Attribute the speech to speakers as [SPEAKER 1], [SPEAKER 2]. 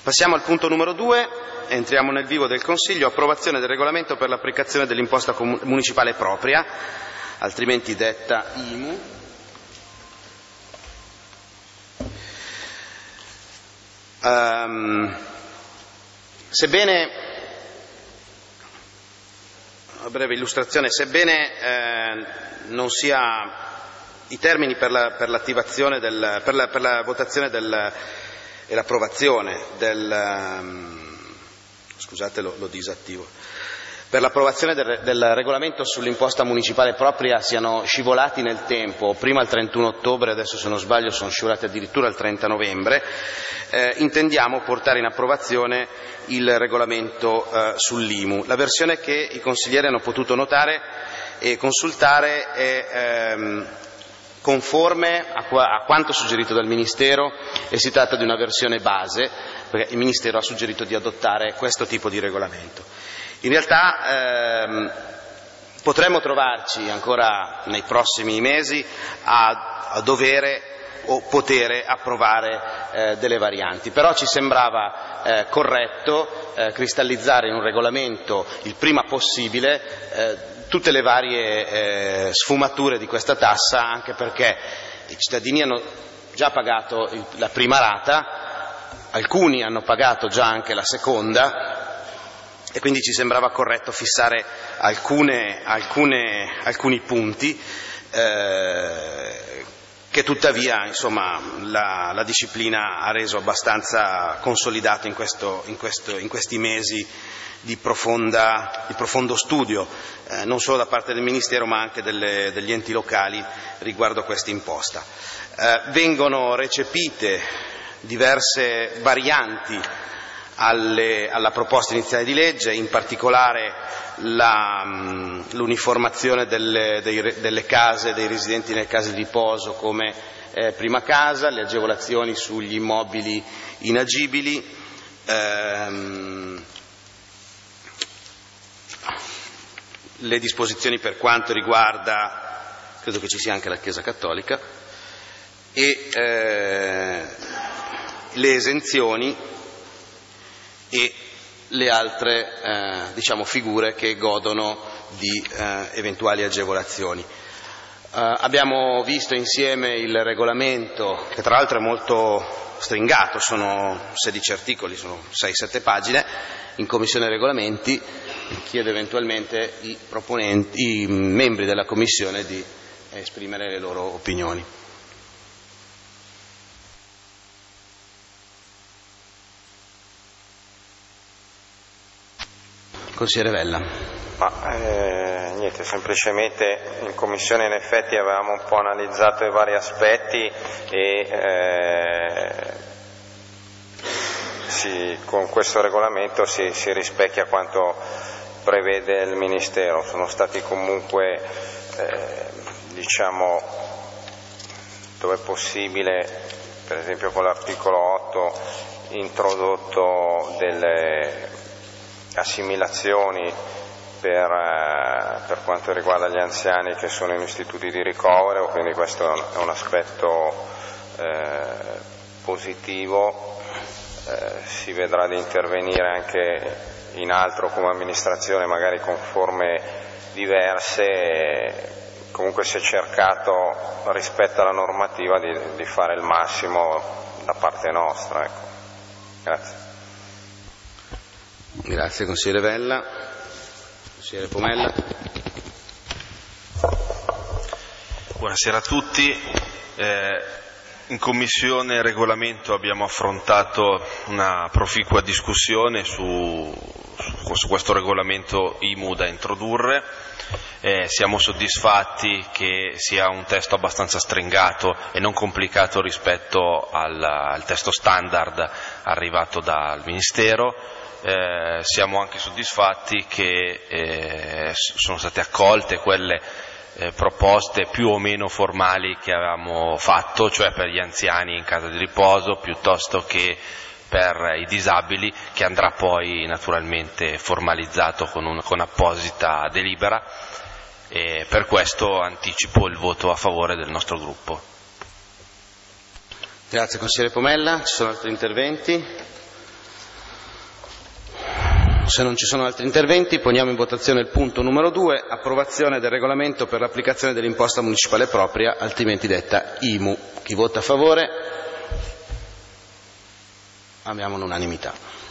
[SPEAKER 1] Passiamo al punto numero 2, entriamo nel vivo del Consiglio, approvazione del regolamento per l'applicazione dell'imposta municipale propria, altrimenti detta IMU. Sebbene, a breve illustrazione, non sia i termini per l'attivazione per la votazione e l'approvazione scusate, lo disattivo, per l'approvazione del regolamento sull'imposta municipale propria siano scivolati nel tempo, prima il 31 ottobre, adesso se non sbaglio sono scivolati addirittura il 30 novembre, intendiamo portare in approvazione il regolamento sull'IMU. La versione che i consiglieri hanno potuto notare e consultare è conforme a quanto suggerito dal Ministero e si tratta di una versione base, perché il Ministero ha suggerito di adottare questo tipo di regolamento. In realtà potremmo trovarci ancora nei prossimi mesi a dovere o potere approvare delle varianti, però ci sembrava corretto cristallizzare in un regolamento il prima possibile tutte le varie sfumature di questa tassa, anche perché i cittadini hanno già pagato la prima rata, alcuni hanno pagato già anche la seconda, e quindi ci sembrava corretto fissare alcuni punti che tuttavia insomma la disciplina ha reso abbastanza consolidato in questi mesi di profondo studio, non solo da parte del Ministero ma anche degli enti locali riguardo a questa imposta. Vengono recepite diverse varianti alla proposta iniziale di legge, in particolare l'uniformazione delle case, dei residenti nelle case di riposo come prima casa, le agevolazioni sugli immobili inagibili, le disposizioni per quanto riguarda, credo che ci sia anche la Chiesa Cattolica, e le esenzioni e le altre figure che godono di eventuali agevolazioni. Abbiamo visto insieme il regolamento, che tra l'altro è molto stringato, sono 16 articoli, sono 6-7 pagine, in Commissione Regolamenti. Chiedo eventualmente i membri della Commissione di esprimere le loro opinioni. Consigliere Vella.
[SPEAKER 2] Niente, semplicemente in Commissione in effetti avevamo un po' analizzato i vari aspetti e con questo regolamento si rispecchia quanto prevede il Ministero. Sono stati comunque, dove è possibile, per esempio con l'articolo 8, introdotto delle assimilazioni per quanto riguarda gli anziani che sono in istituti di ricovero, quindi questo è un aspetto positivo. Si vedrà di intervenire anche in altro come amministrazione, magari con forme diverse. Comunque si è cercato rispetto alla normativa di fare il massimo da parte nostra. Ecco. Grazie.
[SPEAKER 1] Grazie consigliere Vella. Consigliere Pomella.
[SPEAKER 3] Buonasera a tutti. In Commissione Regolamento abbiamo affrontato una proficua discussione su questo regolamento IMU da introdurre. Siamo soddisfatti che sia un testo abbastanza stringato e non complicato rispetto al testo standard arrivato dal Ministero. Siamo anche soddisfatti che sono state accolte quelle proposte più o meno formali che avevamo fatto, cioè per gli anziani in casa di riposo piuttosto che per i disabili, che andrà poi naturalmente formalizzato con apposita delibera, e per questo anticipo il voto a favore del nostro gruppo.
[SPEAKER 1] Grazie consigliere Pomella. Ci sono altri interventi? Se non ci sono altri interventi, poniamo in votazione il punto numero 2, approvazione del regolamento per l'applicazione dell'imposta municipale propria, altrimenti detta IMU. Chi vota a favore? Abbiamo l'unanimità.